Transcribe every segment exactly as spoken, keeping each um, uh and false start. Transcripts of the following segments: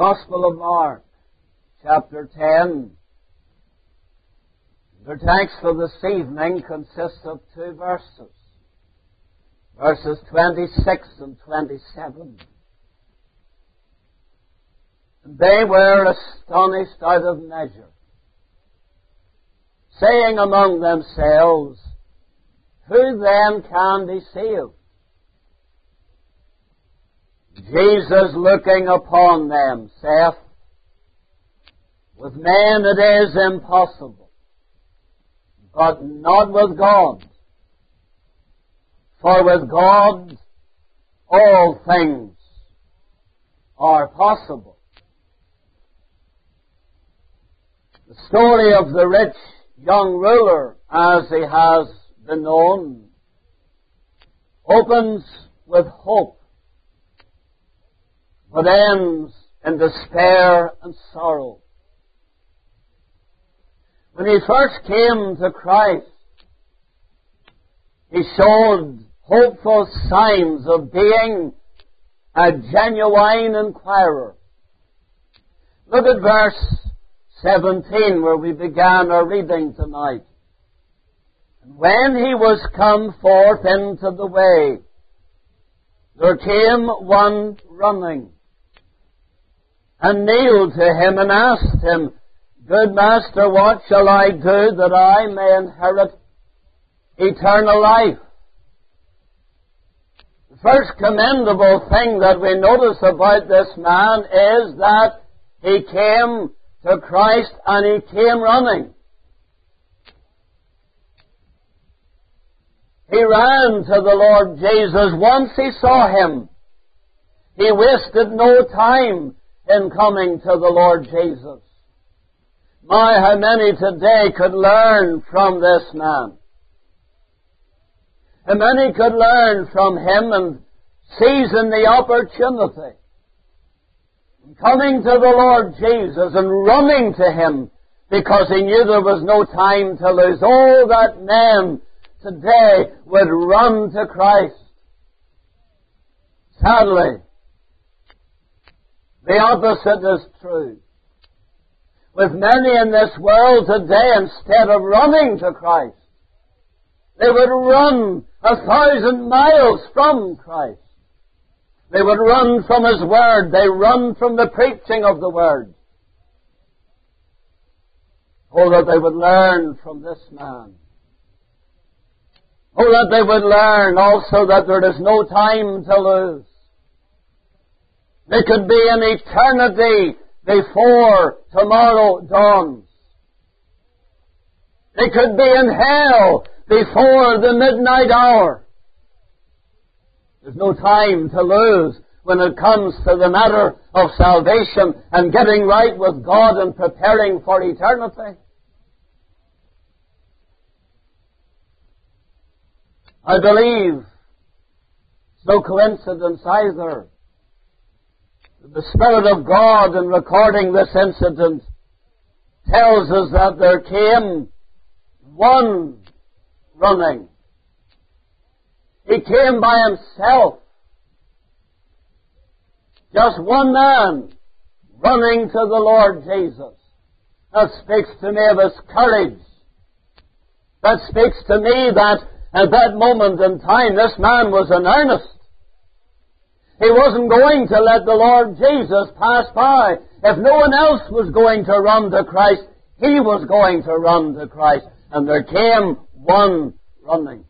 Gospel of Mark, chapter ten. The text for this evening consists of two verses, verses twenty-six and twenty-seven. And they were astonished out of measure, saying among themselves, Who then can be saved? Jesus, looking upon them, saith, With men it is impossible, but not with God. For with God all things are possible. The story of the rich young ruler, as he has been known, opens with hope, but ends in despair and sorrow. When he first came to Christ, he showed hopeful signs of being a genuine inquirer. Look at verse seventeen, where we began our reading tonight. And when he was come forth into the way, there came one running, and kneeled to him and asked him, Good master, what shall I do that I may inherit eternal life? The first commendable thing that we notice about this man is that he came to Christ and he came running. He ran to the Lord Jesus once he saw him. He wasted no time in coming to the Lord Jesus. My, how many today could learn from this man? How many could learn from him and seizing the opportunity, coming to the Lord Jesus and running to him because he knew there was no time to lose. Oh, that men today would run to Christ. Sadly, the opposite is true. With many in this world today, instead of running to Christ, they would run a thousand miles from Christ. They would run from His Word. They run from the preaching of the Word. Oh, that they would learn from this man. Oh, that they would learn also that there is no time to lose. There could be an eternity before tomorrow dawns. They could be in hell before the midnight hour. There's no time to lose when it comes to the matter of salvation and getting right with God and preparing for eternity. I believe it's no coincidence either. The Spirit of God, in recording this incident, tells us that there came one running. He came by himself. Just one man running to the Lord Jesus. That speaks to me of his courage. That speaks to me that at that moment in time, this man was in earnest. He wasn't going to let the Lord Jesus pass by. If no one else was going to run to Christ, he was going to run to Christ. And there came one running.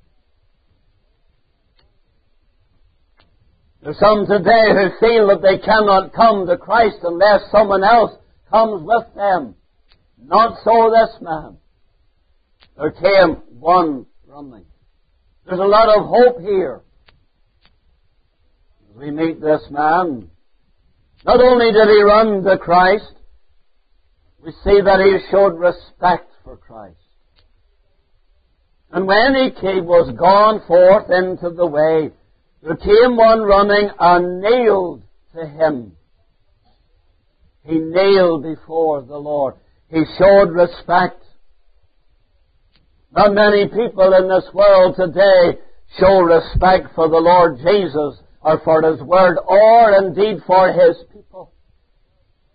There's some today who feel that they cannot come to Christ unless someone else comes with them. Not so this man. There came one running. There's a lot of hope here. As we meet this man, not only did he run to Christ, we see that he showed respect for Christ. And when he came, was gone forth into the way, there came one running and kneeled to him. He kneeled before the Lord. He showed respect. Not many people in this world today show respect for the Lord Jesus or for His Word or indeed for His people.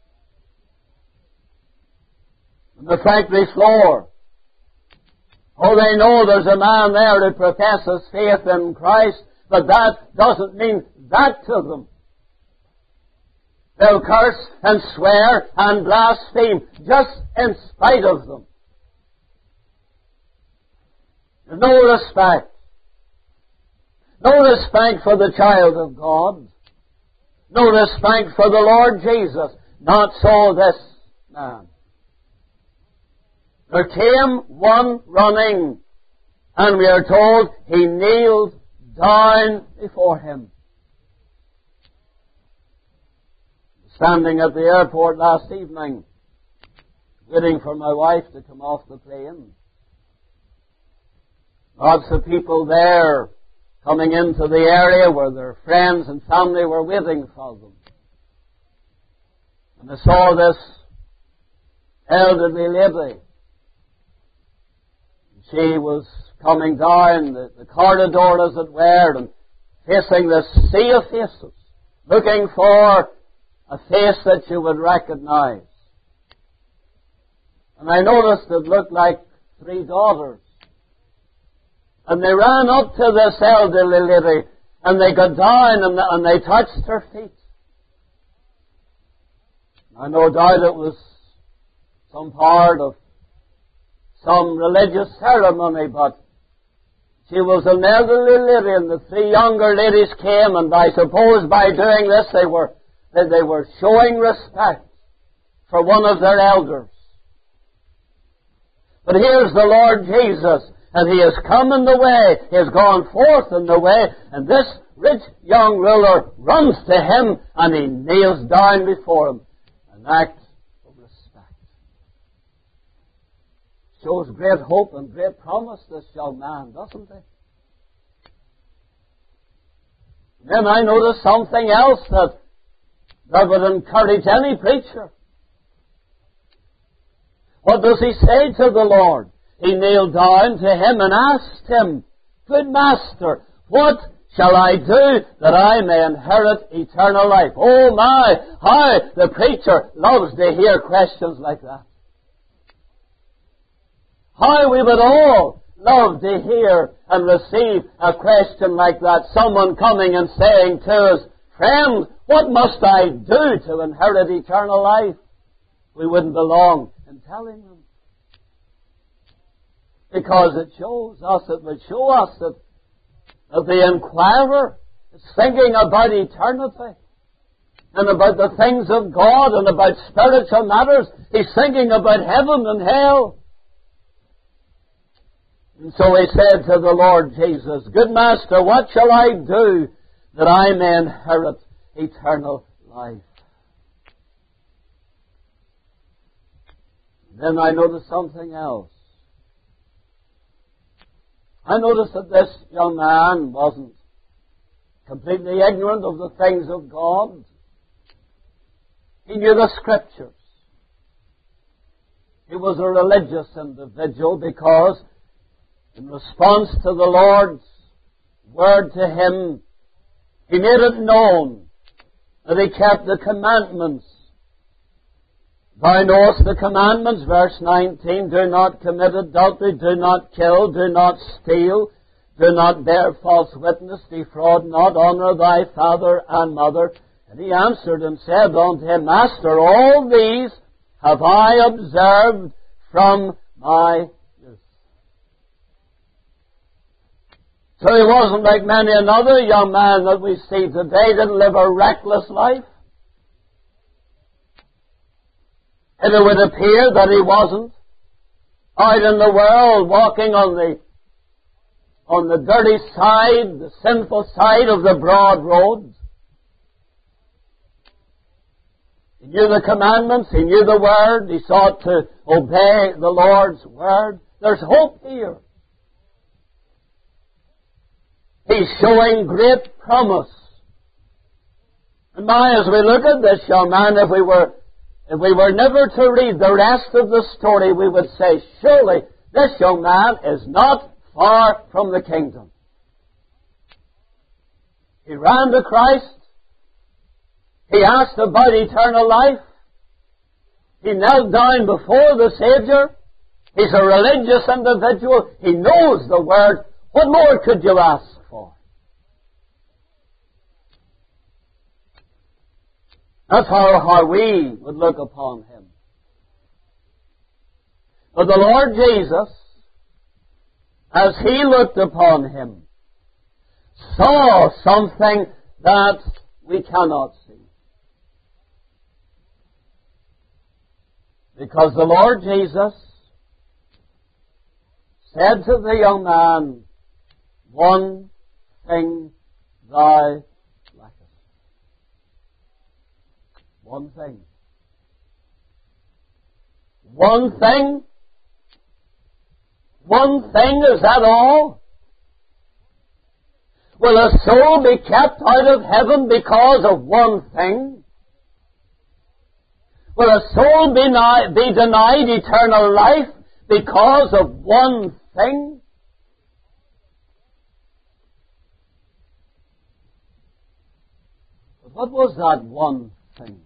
on the factory floor. Oh, they know there's a man there who professes faith in Christ, but that doesn't mean that to them. They'll curse and swear and blaspheme just in spite of them. There's no respect. No respect for the child of God. No respect for the Lord Jesus. Not so this man. There came one running, and we are told he kneeled down before him. Standing at the airport last evening, waiting for my wife to come off the plane. Lots of people there coming into the area where their friends and family were waiting for them. And I saw this elderly lady. She was coming down the, the corridor, as it were, and facing this sea of faces, looking for a face that you would recognize. And I noticed it looked like three daughters. And they ran up to this elderly lady, and they got down and, and they touched her feet. I no doubt it was some part of some religious ceremony, but she was an elderly lady, and the three younger ladies came, and I suppose by doing this they were that they were showing respect for one of their elders. But here's the Lord Jesus, and He has come in the way, He has gone forth in the way, and this rich young ruler runs to Him, and he kneels down before Him. An act of respect. Shows great hope and great promise, this young man, doesn't it? Then I noticed something else that that would encourage any preacher. What does he say to the Lord? He kneeled down to Him and asked Him, Good Master, what shall I do that I may inherit eternal life? Oh my, how the preacher loves to hear questions like that. How we would all love to hear and receive a question like that. Someone coming and saying to us, Friend, what must I do to inherit eternal life? We wouldn't be long in telling them. Because it shows us, it would show us that, that the inquirer is thinking about eternity and about the things of God and about spiritual matters. He's thinking about heaven and hell. And so he said to the Lord Jesus, Good Master, what shall I do that I may inherit eternal life? Then I noticed something else. I noticed that this young man wasn't completely ignorant of the things of God. He knew the Scriptures. He was a religious individual because in response to the Lord's word to him, he made it known that he kept the commandments. Thou knowest the commandments, verse nineteen, do not commit adultery, do not kill, do not steal, do not bear false witness, defraud not, honour thy father and mother. And he answered and said unto him, Master, all these have I observed from my youth. So he wasn't like many another young man that we see today, didn't live a reckless life. And it would appear that he wasn't out in the world walking on the on the dirty side, the sinful side of the broad road. He knew the commandments, he knew the Word, he sought to obey the Lord's Word. There's hope here. He's showing great promise. And my, as we look at this young man, if we were If we were never to read the rest of the story, we would say, surely this young man is not far from the kingdom. He ran to Christ. He asked about eternal life. He knelt down before the Savior. He's a religious individual. He knows the Word. What more could you ask for? That's how, how we would look upon Him. But the Lord Jesus, as He looked upon Him, saw something that we cannot see. Because the Lord Jesus said to the young man, one thing thou lackest. One thing. One thing? One thing, is that all? Will a soul be kept out of heaven because of one thing? Will a soul be, ni- be denied eternal life because of one thing? But what was that one thing?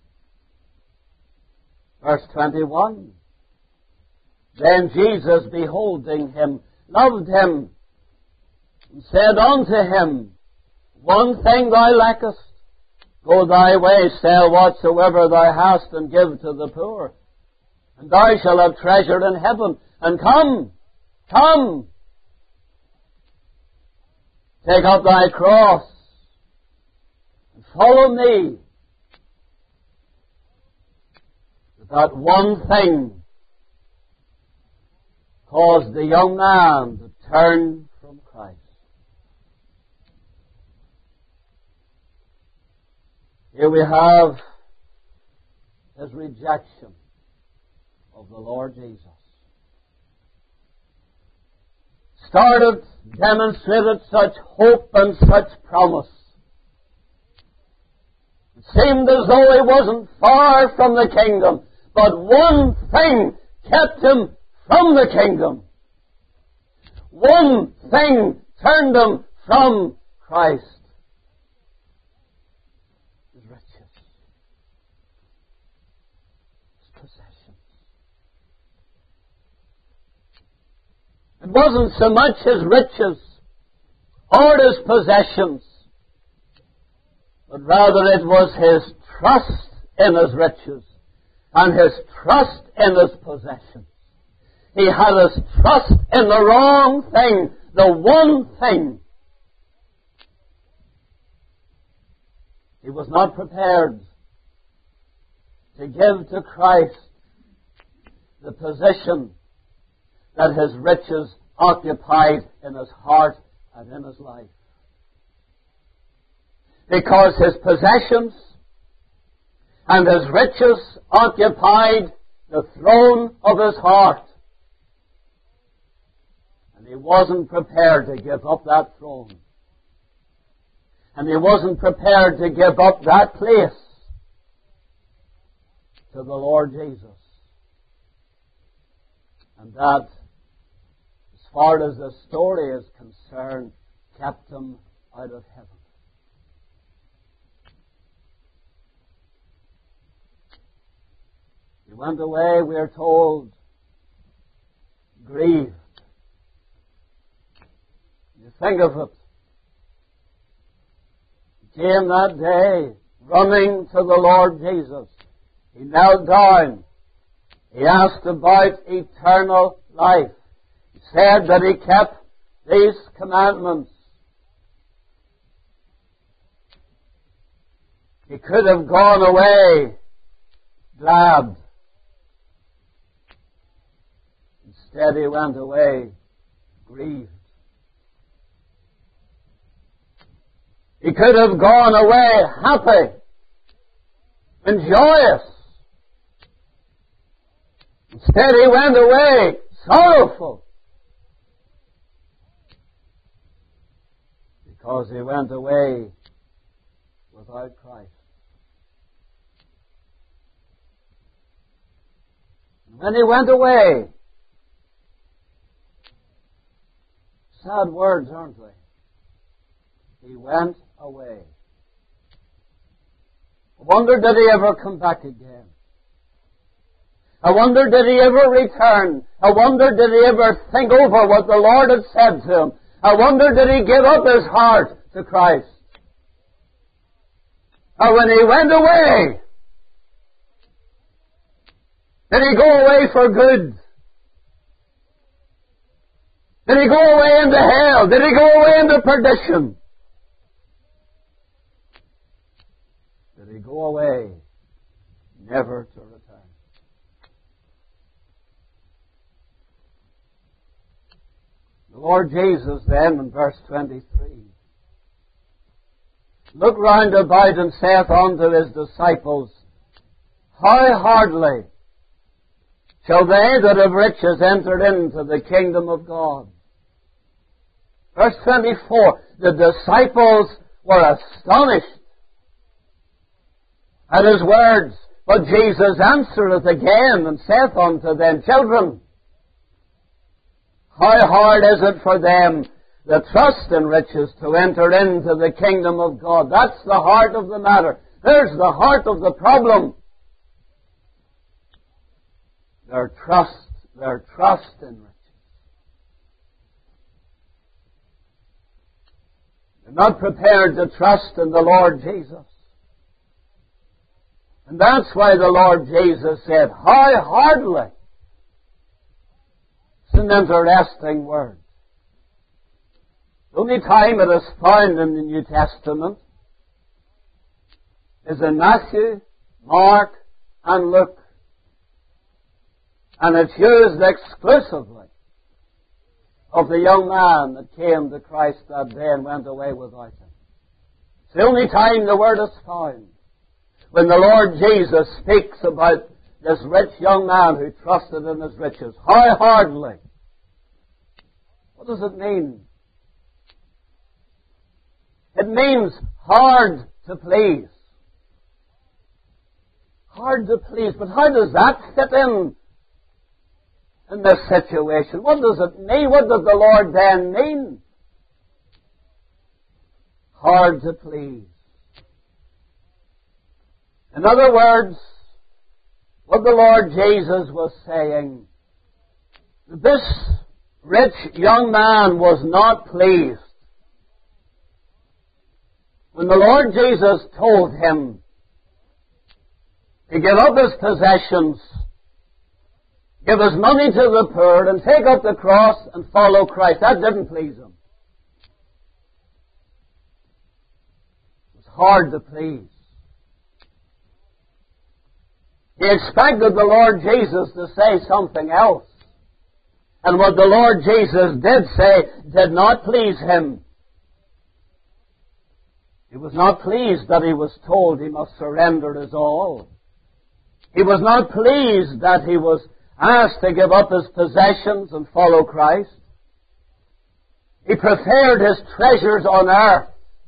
Verse twenty-one. Then Jesus, beholding him, loved him, and said unto him, one thing thou lackest. Go thy way, sell whatsoever thou hast, and give to the poor, and thou shalt have treasure in heaven. And come, come, take up thy cross, and follow me. That one thing caused the young man to turn from Christ. Here we have his rejection of the Lord Jesus. Started, demonstrated such hope and such promise. It seemed as though he wasn't far from the kingdom, but one thing kept him from the kingdom. One thing turned him from Christ. His riches. His possessions. It wasn't so much his riches or his possessions, but rather it was his trust in his riches and his trust in his possessions. He had his trust in the wrong thing, the one thing. He was not prepared to give to Christ the position that his riches occupied in his heart and in his life. Because his possessions and his riches occupied the throne of his heart. And he wasn't prepared to give up that throne. And he wasn't prepared to give up that place to the Lord Jesus. And that, as far as the story is concerned, kept him out of heaven. He went away, we are told, grieved. You think of it. He came that day running to the Lord Jesus. He knelt down. He asked about eternal life. He said that he kept these commandments. He could have gone away glad. Instead, he went away grieved. He could have gone away happy and joyous. Instead, he went away sorrowful. Because he went away without Christ. And when he went away, sad words, aren't they? He went away. I wonder, did he ever come back again? I wonder, did he ever return? I wonder, did he ever think over what the Lord had said to him? I wonder, did he give up his heart to Christ? Or when he went away, did he go away for good? Did he go away into hell? Did he go away into perdition? Did he go away never to return? The Lord Jesus then, in verse twenty-three, looked round about and saith unto his disciples, How hardly shall they that have riches enter into the kingdom of God? Verse twenty-four, the disciples were astonished at his words, but Jesus answereth again and saith unto them, Children, how hard is it for them that trust in riches to enter into the kingdom of God? That's the heart of the matter. There's the heart of the problem. Their trust, their trust in riches. They're not prepared to trust in the Lord Jesus. And that's why the Lord Jesus said, How hardly. It's an interesting word. The only time it is found in the New Testament is in Matthew, Mark, and Luke. And it's used exclusively of the young man that came to Christ that day and went away without him. It's the only time the word is found. When the Lord Jesus speaks about this rich young man who trusted in his riches. How hardly? What does it mean? It means hard to please. Hard to please. But how does that fit in in this situation? What does it mean? What does the Lord then mean? Hard to please. In other words, what the Lord Jesus was saying, this rich young man was not pleased when the Lord Jesus told him to give up his possessions, give his money to the poor, and take up the cross and follow Christ. That didn't please him. It was hard to please. He expected the Lord Jesus to say something else. And what the Lord Jesus did say did not please him. He was not pleased that he was told he must surrender his all. He was not pleased that he was asked to give up his possessions and follow Christ. He preferred his treasures on earth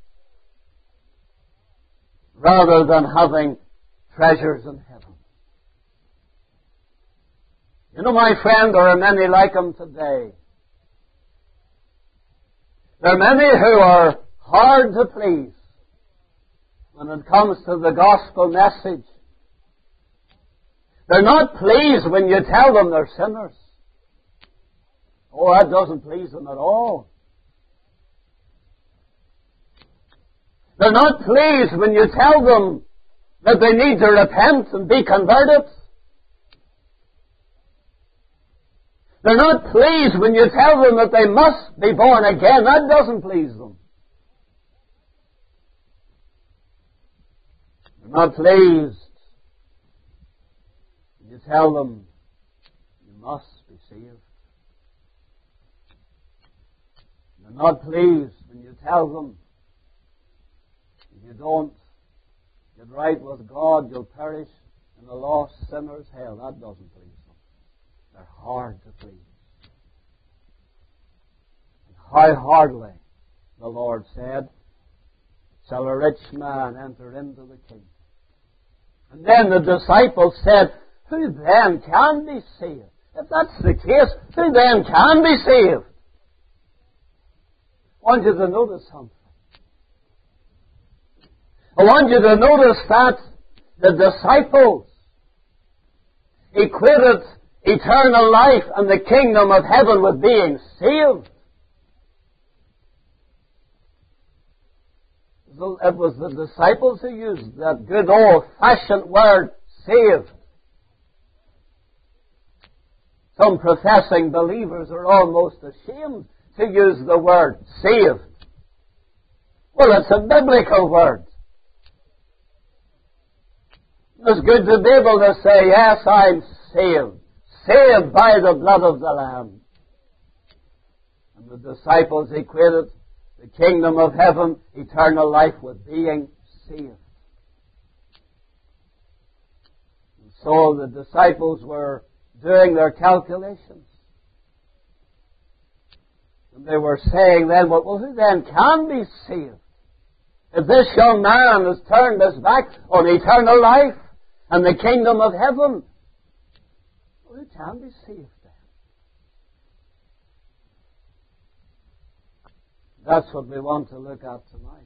rather than having treasures in heaven. You know, my friend, there are many like him today. There are many who are hard to please when it comes to the gospel message. They're not pleased when you tell them they're sinners. Oh, that doesn't please them at all. They're not pleased when you tell them that they need to repent and be converted. They're not pleased when you tell them that they must be born again. That doesn't please them. They're not pleased when you tell them you must be saved. They're not pleased when you tell them if you don't get right with God, you'll perish in a lost sinner's hell. That doesn't please them. They're hard to please. And how hardly, the Lord said, shall a rich man enter into the kingdom. And then the disciples said, who then can be saved? If that's the case, who then can be saved? I want you to notice something. I want you to notice that the disciples, equated eternal life and the kingdom of heaven with being saved. It was the disciples who used that good old-fashioned word, saved. Some professing believers are almost ashamed to use the word saved. Well, it's a biblical word. It's good to be able to say, yes, I'm saved. Saved by the blood of the Lamb. And the disciples equated the kingdom of heaven, eternal life, with being saved. And so the disciples were doing their calculations. And they were saying then, well, well, who then can be saved? If this young man has turned his back on eternal life and the kingdom of heaven, well, who can be saved then? That's what we want to look at tonight.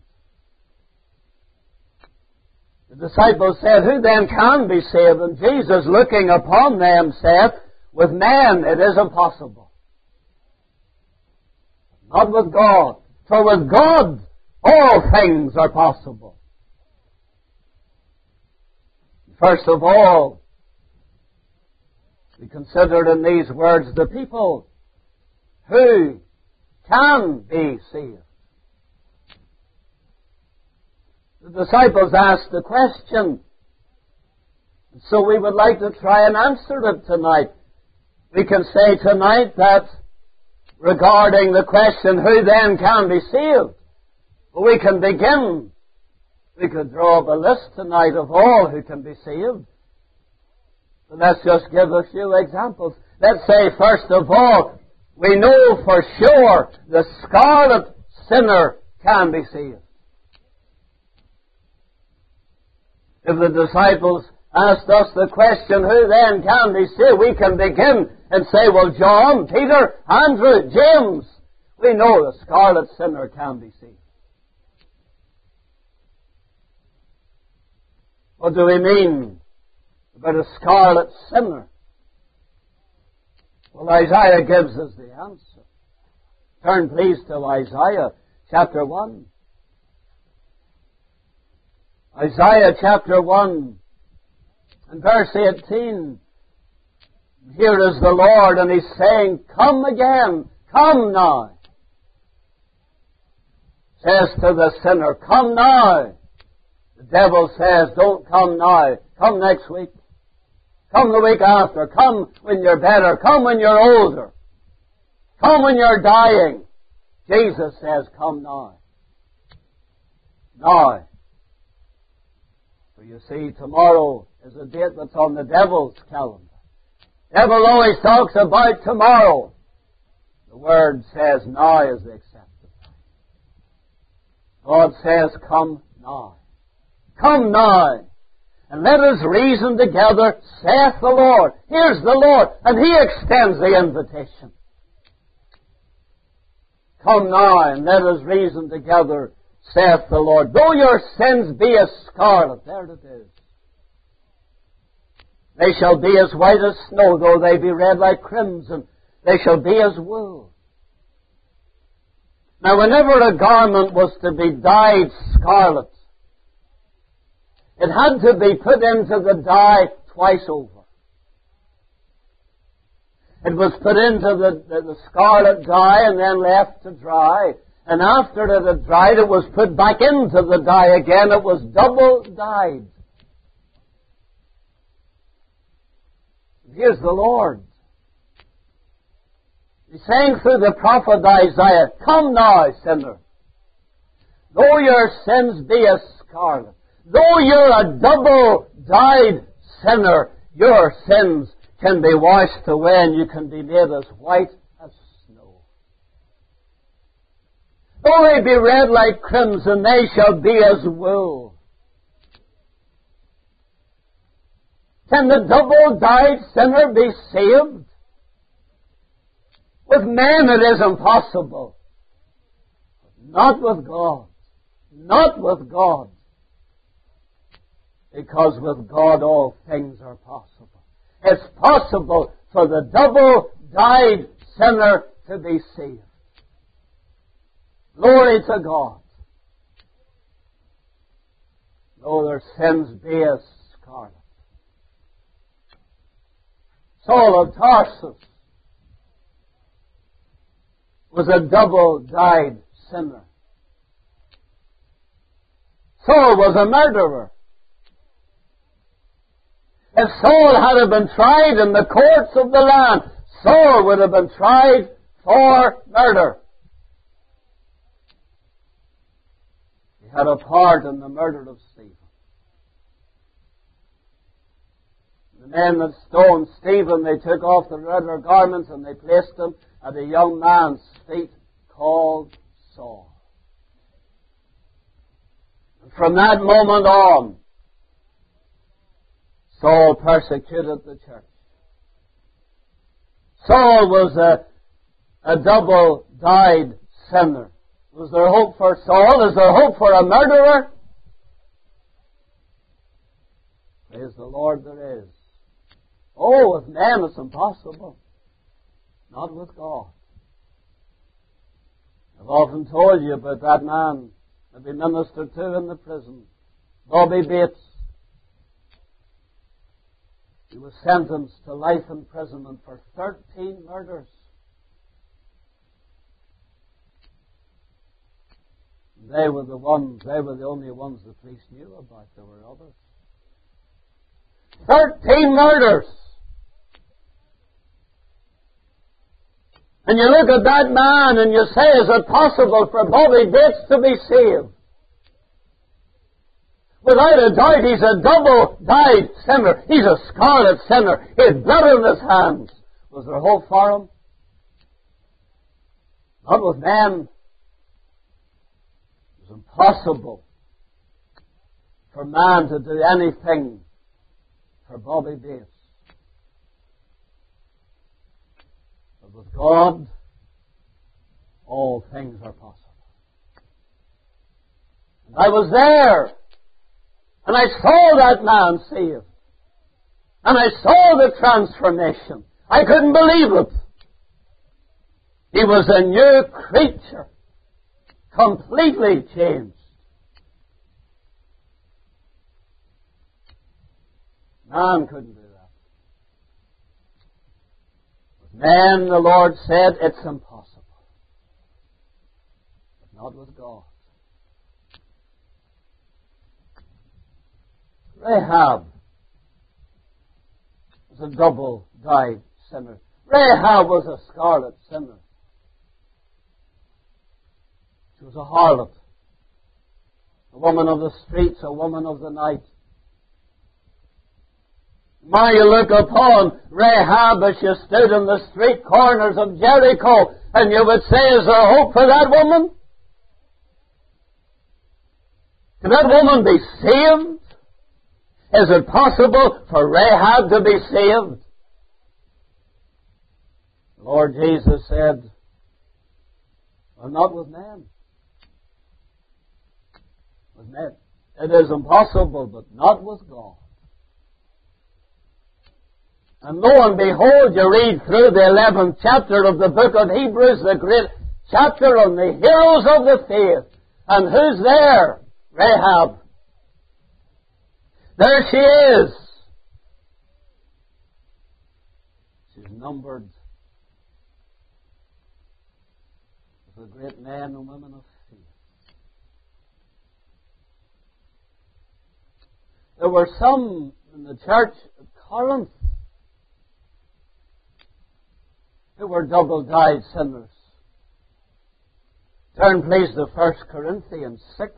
The disciples said, who then can be saved? And Jesus, looking upon them, said, with men it is impossible. Not with God. For with God all things are possible. First of all, we considered in these words the people who can be saved. The disciples asked the question, so we would like to try and answer it tonight. We can say tonight that regarding the question, who then can be saved? Well, we can begin. We could draw up a list tonight of all who can be saved. But let's just give a few examples. Let's say, first of all, we know for sure the scarlet sinner can be saved. If the disciples asked us the question, who then can be saved? We can begin and say, well, John, Peter, Andrew, James, we know the scarlet sinner can be saved. What do we mean about a scarlet sinner? Well, Isaiah gives us the answer. Turn please to Isaiah chapter one. Isaiah chapter one and verse eighteen. Here is the Lord, and He's saying, come again, come now. Says to the sinner, come now. The devil says, don't come now. Come next week. Come the week after. Come when you're better. Come when you're older. Come when you're dying. Jesus says, come now. Now. For you see, tomorrow is a date that's on the devil's calendar. The devil always talks about tomorrow. The Word says now is the accepted time. God says, come now. Come now. And let us reason together, saith the Lord. Here's the Lord, and He extends the invitation. Come now, and let us reason together, saith the Lord. Though your sins be as scarlet, there it is. They shall be as white as snow, though they be red like crimson. They shall be as wool. Now, whenever a garment was to be dyed scarlet, it had to be put into the dye twice over. It was put into the, the, the scarlet dye and then left to dry. And after it had dried, it was put back into the dye again. It was double dyed. Here's the Lord. He's saying through the prophet Isaiah, come now, sinner. Though your sins be as scarlet, though you're a double-dyed sinner, your sins can be washed away and you can be made as white as snow. Though they be red like crimson, they shall be as wool. Can the double-dyed sinner be saved? With men it is impossible. Not with God. Not with God. Because with God all things are possible. It's possible for the double-dyed sinner to be saved. Glory to God. Though their sins be as scarlet. Saul of Tarsus was a double-dyed sinner. Saul was a murderer. If Saul had been tried in the courts of the land, Saul would have been tried for murder. He had a part in the murder of Stephen. The men that stoned Stephen, they took off their outer garments and they placed them at a young man's feet called Saul. And from that moment on, Saul persecuted the church. Saul was a, a double-dyed sinner. Was there hope for Saul? Is there hope for a murderer? Praise the Lord, there is. Oh, with men it's impossible. Not with God. I've often told you about that man that we ministered to in the prison, Bobby Bates. He was sentenced to life imprisonment for thirteen murders. They were the ones, they were the only ones the police knew about. There were others. Thirteen murders! And you look at that man and you say, is it possible for Bobby Bates to be saved? Without a doubt, he's a double-dyed sinner. He's a scarlet sinner. He had blood on his hands. Was there hope for him? Not with men. It was impossible for man to do anything for Bobby Bates. But with God, all things are possible. And I was there. And I saw that man saved. And I saw the transformation. I couldn't believe it. He was a new creature. Completely changed. Man couldn't do that. With men, the Lord said, it's impossible. But not with God. Rahab was a double-dyed sinner. Rahab was a scarlet sinner. She was a harlot, a woman of the streets, a woman of the night. Now you look upon Rahab as she stood in the street corners of Jericho, and you would say, is there hope for that woman? Can that woman be saved? Is it possible for Rahab to be saved? The Lord Jesus said, well, not with men. With men. It is impossible, but not with God. And lo and behold, you read through the eleventh chapter of the book of Hebrews, the great chapter on the heroes of the faith. And who's there? Rahab. There she is. She's numbered with the great men and women of faith. There were some in the church at Corinth who were double-dyed sinners. Turn please to First Corinthians six.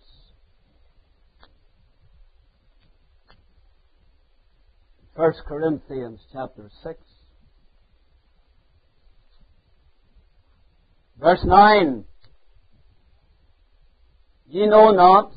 First Corinthians chapter six. Verse nine. Ye know not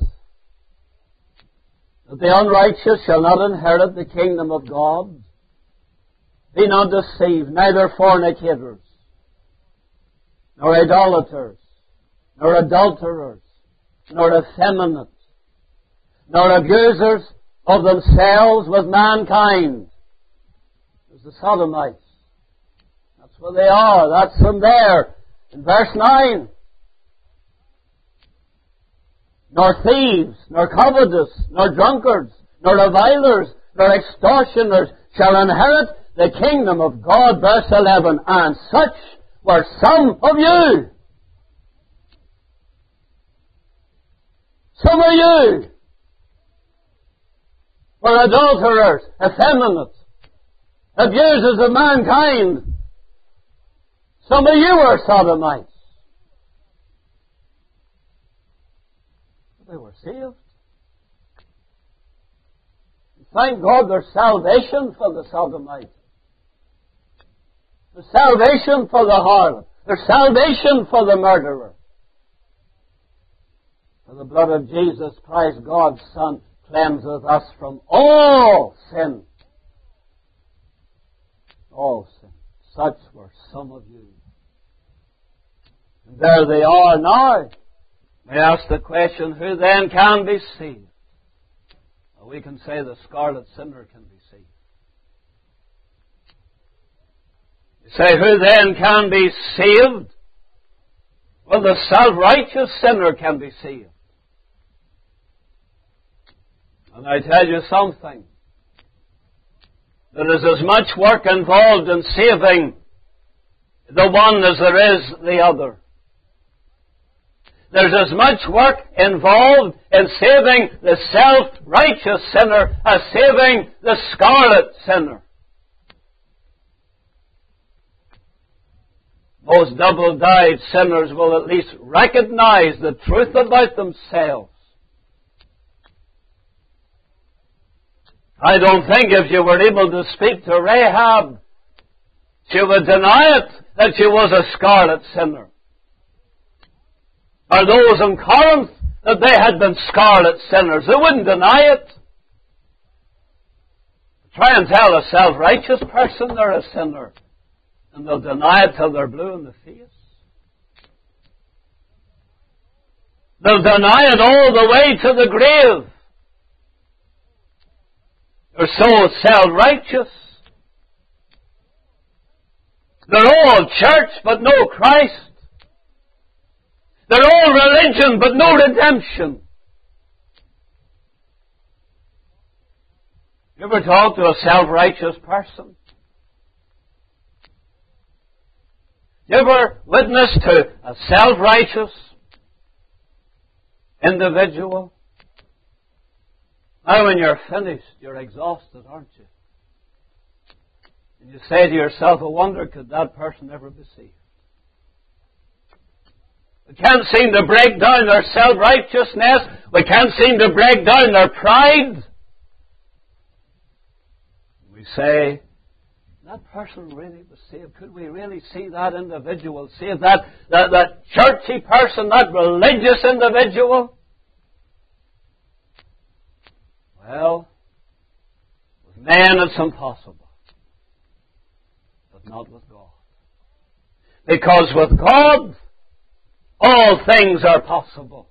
that the unrighteous shall not inherit the kingdom of God? Be not deceived, neither fornicators, nor idolaters, nor adulterers, nor effeminate, nor abusers of themselves with mankind. There's was the Sodomites. That's where they are. That's them there in verse nine. Nor thieves, nor covetous, nor drunkards, nor revilers, nor extortioners shall inherit the kingdom of God. Verse eleven. And such were some of you. Some of you were adulterers, effeminate, abusers of mankind. Some of you were sodomites. They were saved. Thank God there's salvation for the sodomite. There's salvation for the harlot. There's salvation for the murderer. For the blood of Jesus Christ, God's Son, cleanseth us from all sin. All sin. Such were some of you. And there they are now. We ask the question, who then can be saved? Well, we can say the scarlet sinner can be saved. You say, who then can be saved? Well, the self-righteous sinner can be saved. And I tell you something. There is as much work involved in saving the one as there is the other. There's as much work involved in saving the self-righteous sinner as saving the scarlet sinner. Most double-dyed sinners will at least recognize the truth about themselves. I don't think if you were able to speak to Rahab, she would deny it that she was a scarlet sinner. Or those in Corinth, that they had been scarlet sinners. They wouldn't deny it. Try and tell a self-righteous person they're a sinner, and they'll deny it till they're blue in the face. They'll deny it all the way to the grave. They're so self-righteous. They're all church, but no Christ. They're all religion, but no redemption. You ever talk to a self-righteous person? You ever witness to a self-righteous individual? Now when you're finished, you're exhausted, aren't you? And you say to yourself, I wonder, could that person ever be saved? We can't seem to break down their self-righteousness. We can't seem to break down their pride. We say, that person really was saved. Could we really see that individual saved? That, that, that churchy person, that religious individual? Well, with man it's impossible. But not with God. Because with God, all things are possible.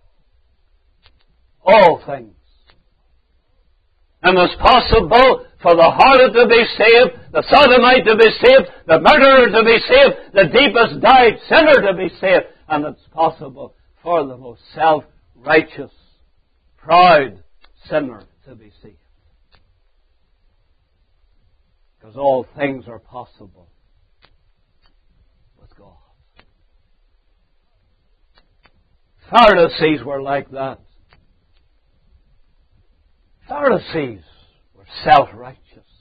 All things. And it's possible for the harlot to be saved, the sodomite to be saved, the murderer to be saved, the deepest dyed sinner to be saved. And it's possible for the most self-righteous, proud sinner to be saved. Because all things are possible with God. Pharisees were like that. Pharisees were self-righteous.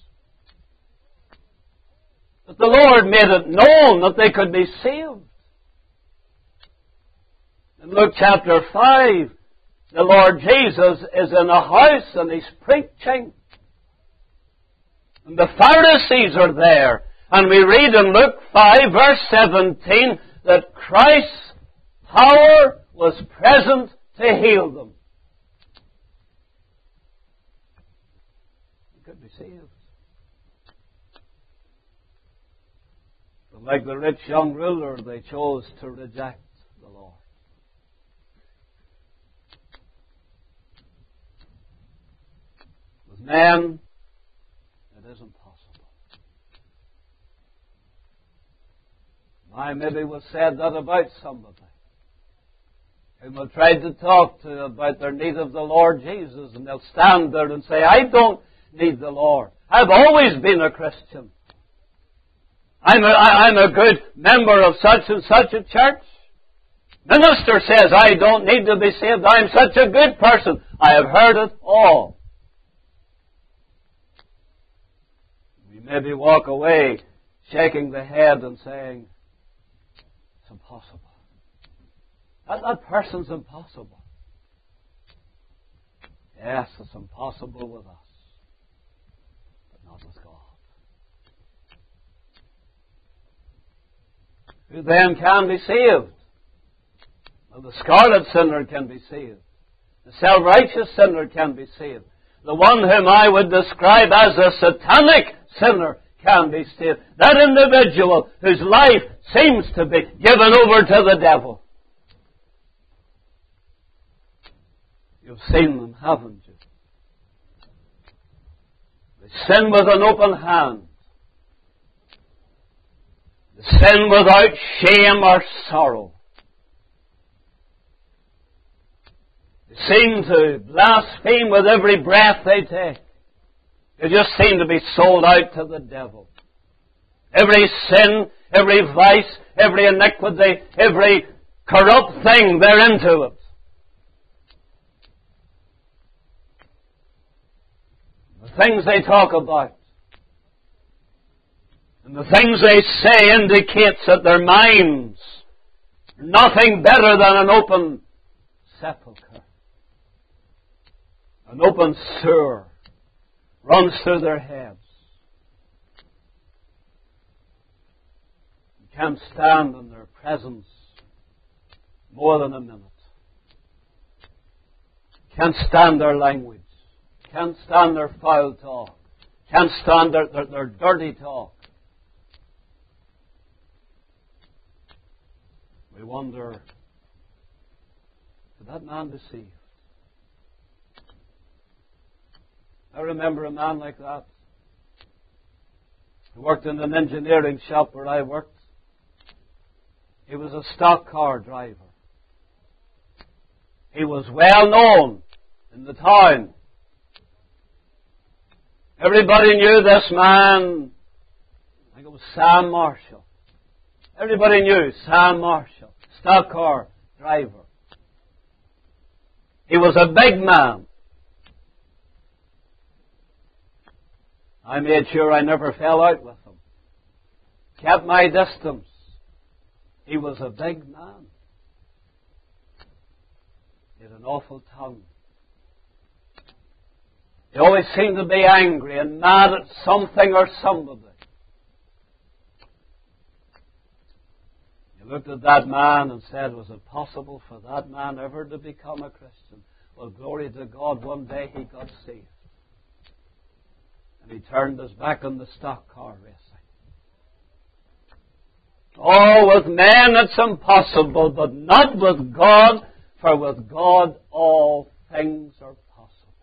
But the Lord made it known that they could be saved. In Luke chapter five, the Lord Jesus is in a house and He's preaching. And the Pharisees are there. And we read in Luke five verse seventeen that Christ's power was present to heal them. They could be saved. But like the rich young ruler, they chose to reject the Lord. With men, it isn't possible. Why, maybe was said that about somebody whom I tried to talk to about their need of the Lord Jesus, and they'll stand there and say, I don't need the Lord. I've always been a Christian. I'm a, I, I'm a good member of such and such a church. Minister says I don't need to be saved. I'm such a good person. I have heard it all. We maybe walk away shaking the head and saying, it's impossible. That, that person's impossible. Yes, it's impossible with us, but not with God. Who then can be saved? Well, the scarlet sinner can be saved. The self-righteous sinner can be saved. The one whom I would describe as a satanic sinner can be saved. That individual whose life seems to be given over to the devil. You've seen them, haven't you? They sin with an open hand. They sin without shame or sorrow. They seem to blaspheme with every breath they take. They just seem to be sold out to the devil. Every sin, every vice, every iniquity, every corrupt thing, they're into it. The things they talk about and the things they say indicates that their minds are nothing better than an open sepulchre. An open sewer runs through their heads. You can't stand in their presence more than a minute. You can't stand their language. You can't stand their foul talk. You can't stand their, their, their dirty talk. We wonder, could that man be saved? I remember a man like that. He worked in an engineering shop where I worked. He was a stock car driver. He was well known in the town. Everybody knew this man. I think it was Sam Marshall. Everybody knew Sam Marshall, stock car driver. He was a big man. I made sure I never fell out with him. Kept my distance. He was a big man. He had an awful tongue. He always seemed to be angry and mad at something or somebody. He looked at that man and said, was it possible for that man ever to become a Christian? Well, glory to God, one day he got saved. And he turned his back on the stock car racing. Oh, with men it's impossible, but not with God, for with God all things are possible.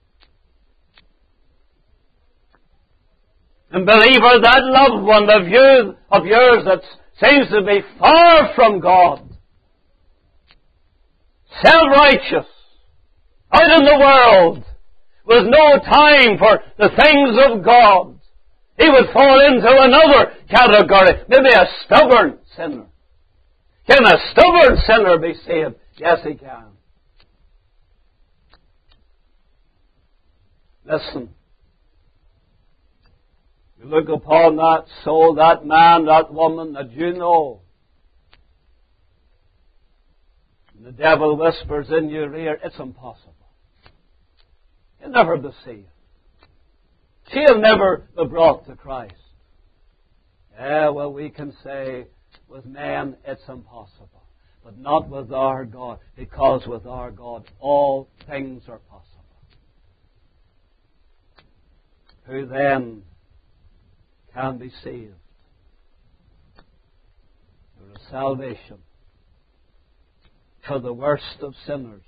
And believer, that loved one of you, of yours that seems to be far from God, self-righteous, out in the world, with no time for the things of God, he would fall into another category, maybe a stubborn sinner. Can a stubborn sinner be saved? Yes, he can. Listen. You look upon that soul, that man, that woman that you know, and the devil whispers in your ear, it's impossible. He'll never be saved. She'll never be brought to Christ. Yeah, well, we can say with men it's impossible, but not with our God, because with our God all things are possible. Who then can be saved? There is salvation for the worst of sinners.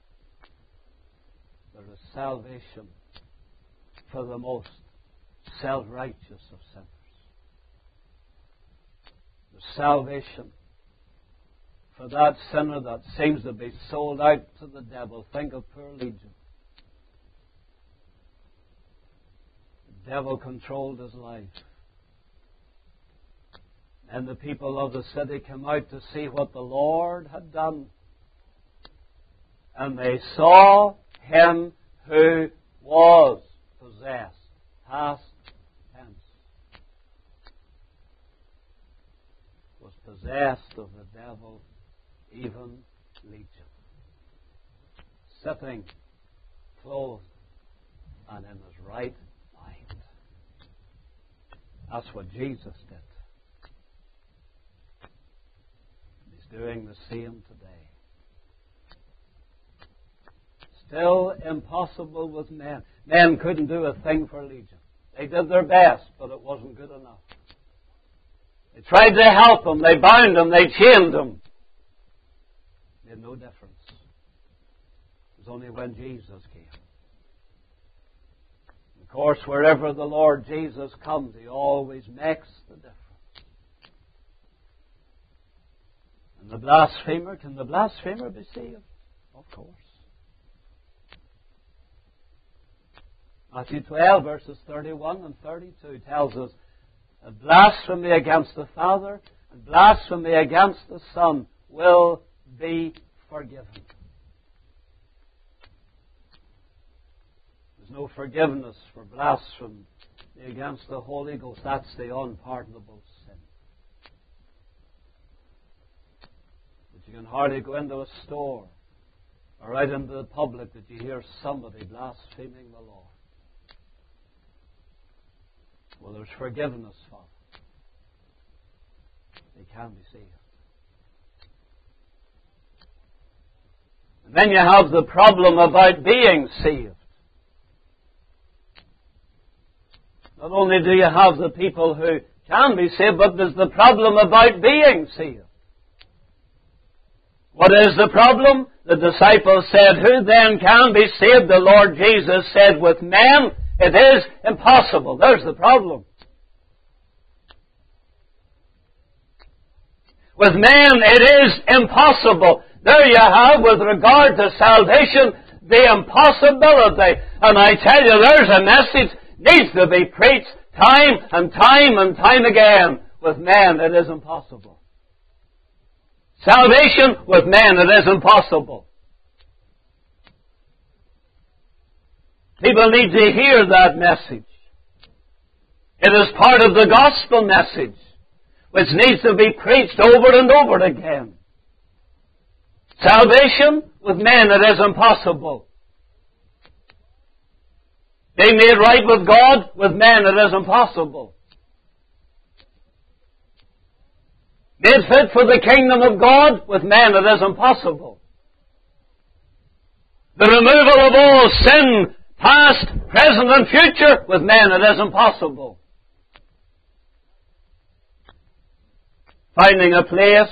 There is salvation for the most self-righteous of sinners. There's salvation for that sinner that seems to be sold out to the devil. Think of poor Legion. The devil controlled his life. And the people of the city came out to see what the Lord had done. And they saw him who was possessed. Past tense. Was possessed of the devil, even Legion. Sitting, clothed, and in his right mind. That's what Jesus did. He's doing the same today. Still impossible with men. Men couldn't do a thing for Legion. They did their best, but it wasn't good enough. They tried to help him. They bound him. They chained him. It made no difference. It was only when Jesus came. Of course, wherever the Lord Jesus comes, He always makes the difference. And the blasphemer, can the blasphemer be saved? Of course. Matthew twelve, verses thirty-one and thirty-two tells us that blasphemy against the Father and blasphemy against the Son will be forgiven. There's no forgiveness for blasphemy against the Holy Ghost. That's the unpardonable sin. But you can hardly go into a store or out into the public that you hear somebody blaspheming the Lord. Well, there's forgiveness for them. They can be saved. And then you have the problem about being saved. Not only do you have the people who can be saved, but there's the problem about being saved. What is the problem? The disciples said, "Who then can be saved?" The Lord Jesus said, "With men it is impossible." There's the problem. With man it is impossible. There you have, with regard to salvation, the impossibility. And I tell you, there's a message needs to be preached time and time and time again. With man it is impossible. Salvation, with man it is impossible. People need to hear that message. It is part of the gospel message, which needs to be preached over and over again. Salvation, with men it is impossible. Being made right with God, with men it is impossible. Made fit for the kingdom of God, with men it is impossible. The removal of all sin, past, present and future, with men it is impossible. Finding a place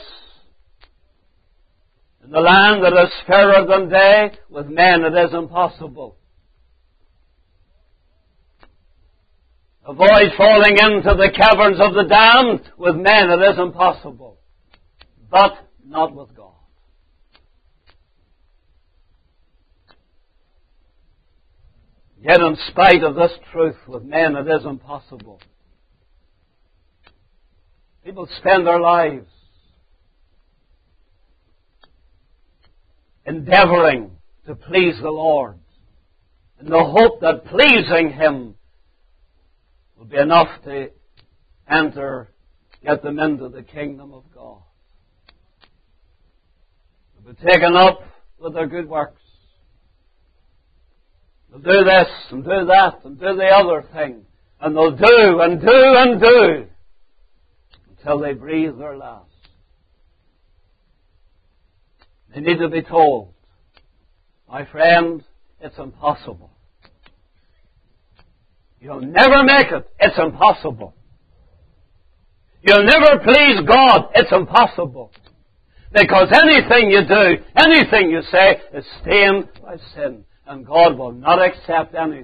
in the land that is fairer than day, with men it is impossible. Avoid falling into the caverns of the damned, with men it is impossible. But not with God. Yet in spite of this truth, with men it is impossible. People spend their lives endeavoring to please the Lord in the hope that pleasing Him will be enough to enter, get them into the kingdom of God. They'll be taken up with their good works. They'll do this and do that and do the other thing. And they'll do and do and do until they breathe their last. They need to be told, my friend, it's impossible. You'll never make it. It's impossible. You'll never please God. It's impossible. Because anything you do, anything you say is stained by sin. And God will not accept anything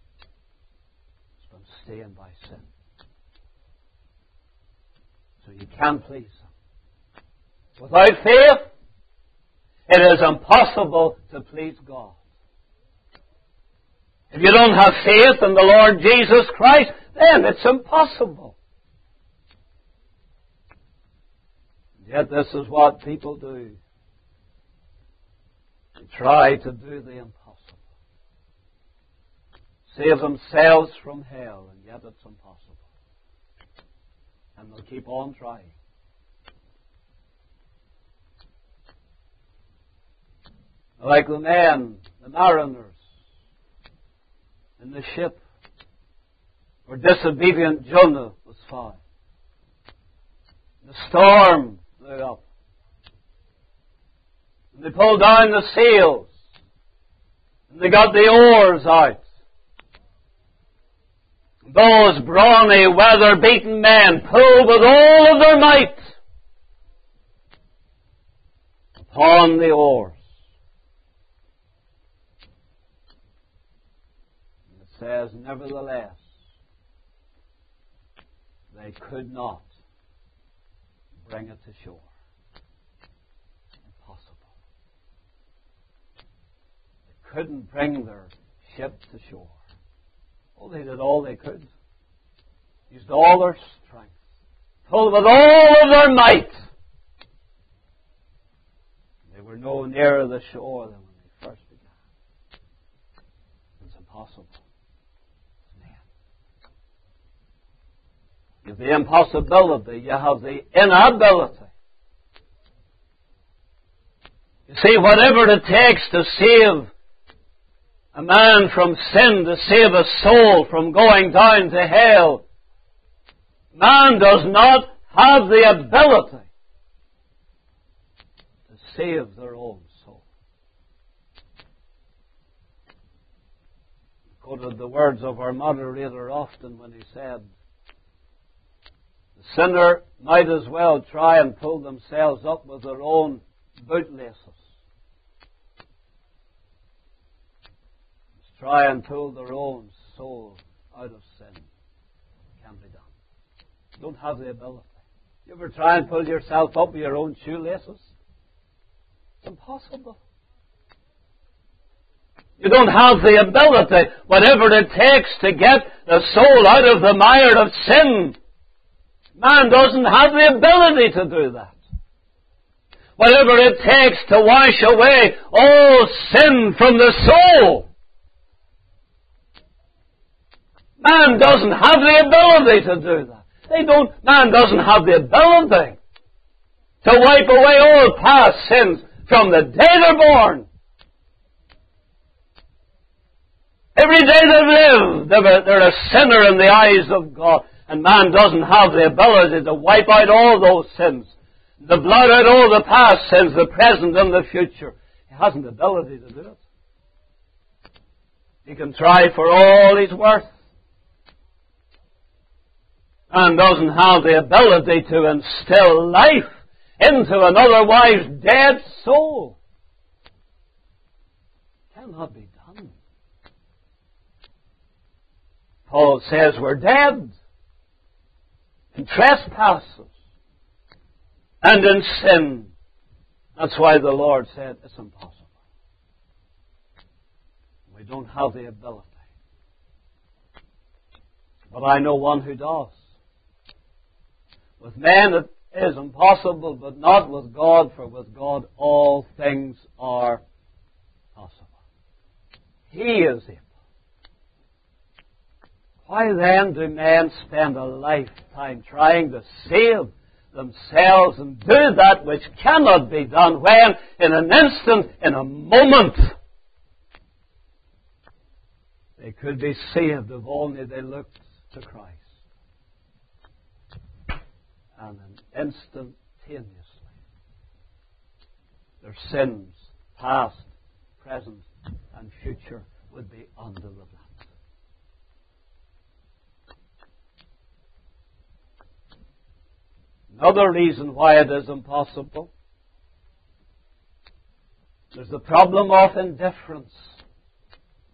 that's been stained by sin. So you can't please Him. Without faith, it is impossible to please God. If you don't have faith in the Lord Jesus Christ, then it's impossible. Yet this is what people do. They try to do the impossible. Save themselves from hell, and yet it's impossible. And they'll keep on trying. Like the men, the mariners, in the ship, where disobedient Jonah was found. The storm blew up. And they pulled down the sails. And they got the oars out. Those brawny, weather-beaten men pulled with all of their might upon the oars. And it says, nevertheless, they could not bring it to shore. Impossible. They couldn't bring their ship to shore. Well, they did all they could. Used all their strength. Pulled with all of their might. They were no nearer the shore than when they first began. It's impossible. You have the impossibility. You have the inability. You see, whatever it takes to save a man from sin, to save a soul from going down to hell, man does not have the ability to save their own soul. I quoted the words of our moderator often when he said, the sinner might as well try and pull themselves up with their own bootlaces. Try and pull their own soul out of sin. It can't be done. You don't have the ability. You ever try and pull yourself up with your own shoelaces? It's impossible. You don't have the ability, whatever it takes to get the soul out of the mire of sin. Man doesn't have the ability to do that. Whatever it takes to wash away all sin from the soul, man doesn't have the ability to do that. They don't, man doesn't have the ability to wipe away all past sins from the day they're born. Every day they've lived, they're a sinner in the eyes of God. And man doesn't have the ability to wipe out all those sins, to blot out all the past sins, the present and the future. He hasn't the ability to do it. He can try for all he's worth. And doesn't have the ability to instill life into an otherwise dead soul. Cannot be done. Paul says we're dead in trespasses and in sin. That's why the Lord said it's impossible. We don't have the ability. But I know one who does. With men it is impossible, but not with God, for with God all things are possible. He is able. Why then do men spend a lifetime trying to save themselves and do that which cannot be done when, in an instant, in a moment, they could be saved if only they looked to Christ? And instantaneously, their sins, past, present, and future, would be under the blood. Another reason why it is impossible, there's the problem of indifference.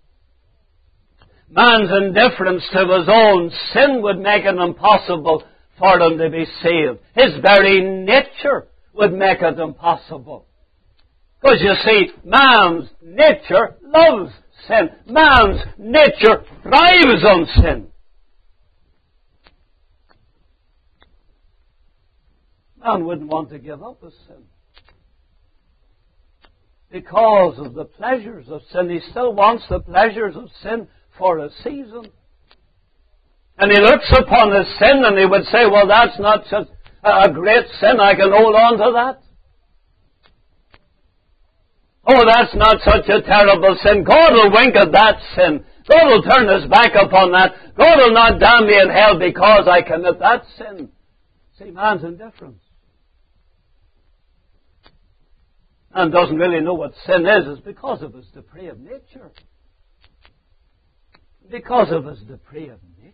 Man's indifference to his own sin would make it impossible for them to be saved. His very nature would make it impossible. Because you see, man's nature loves sin. Man's nature thrives on sin. Man wouldn't want to give up his sin. Because of the pleasures of sin. He still wants the pleasures of sin for a season. And he looks upon his sin and he would say, well, that's not such a great sin. I can hold on to that. Oh, that's not such a terrible sin. God will wink at that sin. God will turn his back upon that. God will not damn me in hell because I commit that sin. See, man's indifference. Man doesn't really know what sin is. It's because of his depraved nature. Because of his depraved nature.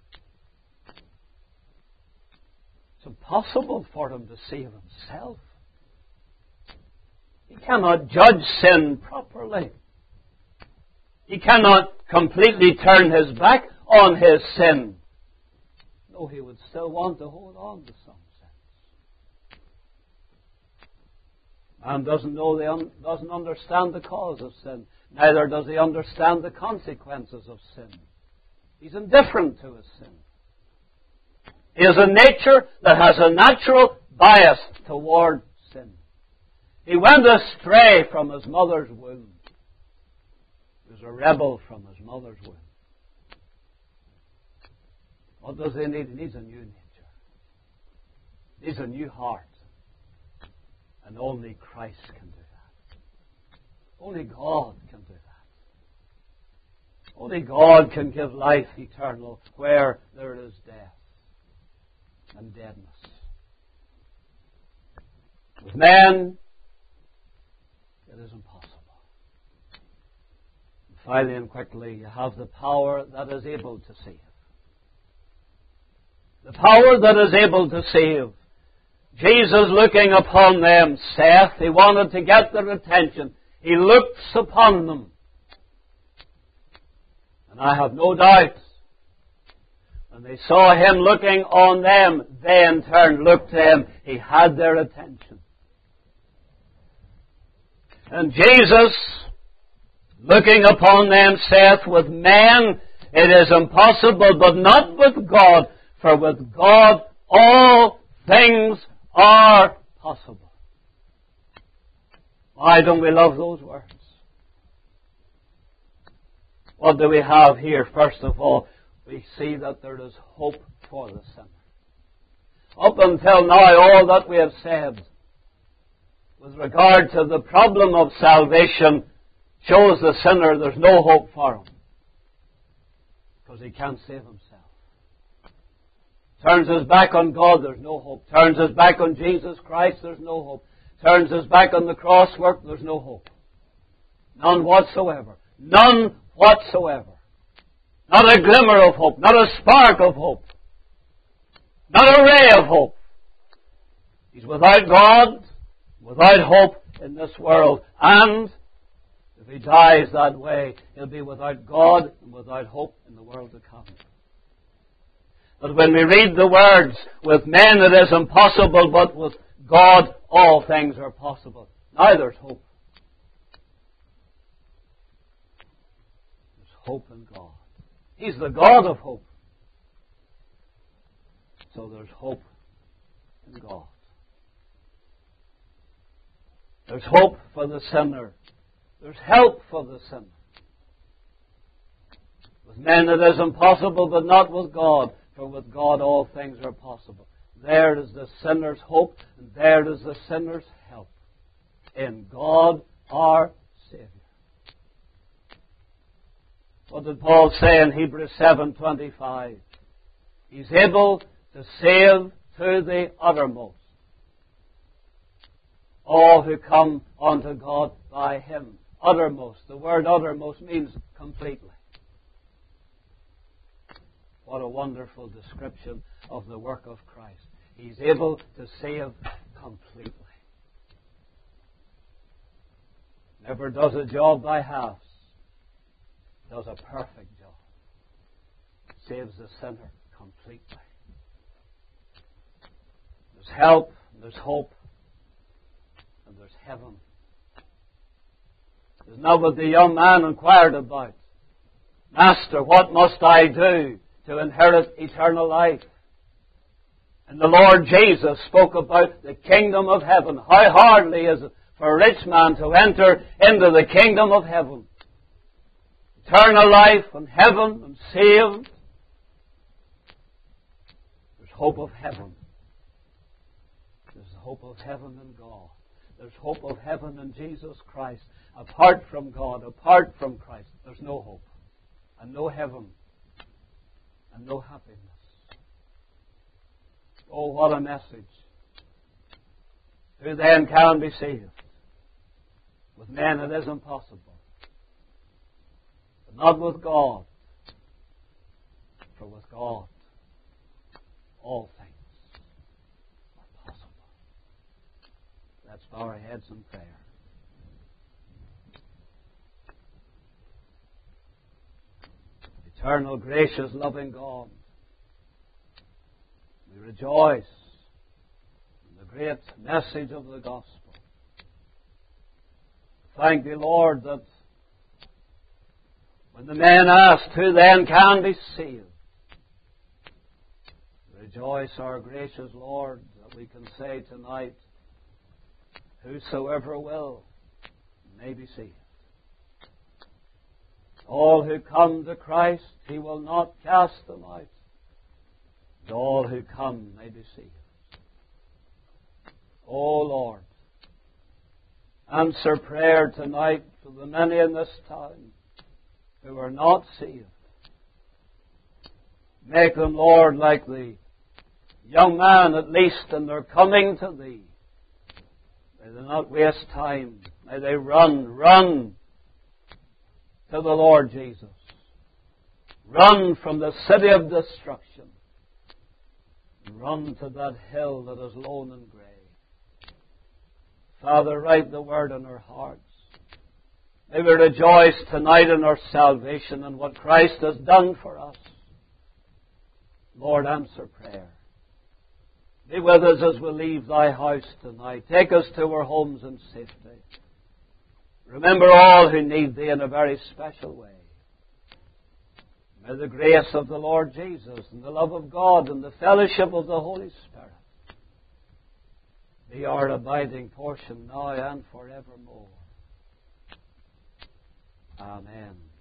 It's impossible for him to save himself. He cannot judge sin properly. He cannot completely turn his back on his sin. No, he would still want to hold on to some sense. Man doesn't know, the un- doesn't understand the cause of sin. Neither does he understand the consequences of sin. He's indifferent to his sin. He has a nature that has a natural bias toward sin. He went astray from his mother's womb. He was a rebel from his mother's womb. What does he need? He needs a new nature. He needs a new heart. And only Christ can do that. Only God can do that. Only God can give life eternal where there is death and deadness. With men, it is impossible. And finally and quickly, you have the power that is able to save. The power that is able to save. Jesus, looking upon them, saith, he wanted to get their attention. He looks upon them. And I have no doubt, when they saw him looking on them, they in turn looked to him. He had their attention. And Jesus, looking upon them, saith, with men it is impossible, but not with God, for with God all things are possible. Why don't we love those words? What do we have here? First of all, we see that there is hope for the sinner. Up until now, all that we have said with regard to the problem of salvation shows the sinner there's no hope for him. Because he can't save himself. Turns his back on God, there's no hope. Turns his back on Jesus Christ, there's no hope. Turns his back on the cross work, there's no hope. None whatsoever. None whatsoever. Not a glimmer of hope. Not a spark of hope. Not a ray of hope. He's without God, without hope in this world. And if he dies that way, he'll be without God and without hope in the world to come. But when we read the words, with men it is impossible, but with God all things are possible. Now there's hope. There's hope in God. He's the God of hope. So there's hope in God. There's hope for the sinner. There's help for the sinner. With men it is impossible, but not with God. For with God all things are possible. There is the sinner's hope, and there is the sinner's help. In God our Savior. What did Paul say in Hebrews seven twenty-five? He's able to save to the uttermost all who come unto God by Him. Uttermost. The word uttermost means completely. What a wonderful description of the work of Christ. He's able to save completely. Never does a job by halves. Does a perfect job. Saves the sinner completely. There's help, there's hope, and there's heaven. Isn't that what the young man inquired about? Master, what must I do to inherit eternal life? And the Lord Jesus spoke about the kingdom of heaven. How hardly is it for a rich man to enter into the kingdom of heaven? Eternal life and heaven and saved. There's hope of heaven. There's the hope of heaven in God. There's hope of heaven in Jesus Christ. Apart from God, apart from Christ, there's no hope. And no heaven. And no happiness. Oh, what a message. Who then can be saved? With men it is impossible. But not with God. For with God, all things are possible. Let's bow our heads in prayer. Eternal, gracious, loving God, we rejoice in the great message of the gospel. Thank Thee, Lord, that when the man asked, who then can be saved? Rejoice, our gracious Lord, that we can say tonight, whosoever will may be saved. All who come to Christ, He will not cast them out. And all who come may be saved. O Lord, answer prayer tonight for the many in this town who are not saved. Make them, Lord, like the young man at least in their coming to Thee. May they not waste time. May they run, run to the Lord Jesus. Run from the city of destruction. And run to that hill that is lone and grey. Father, write the word in our hearts. May we rejoice tonight in our salvation and what Christ has done for us. Lord, answer prayer. Be with us as we leave Thy house tonight. Take us to our homes in safety. Remember all who need Thee in a very special way. May the grace of the Lord Jesus and the love of God and the fellowship of the Holy Spirit be our abiding portion now and forevermore. Amen.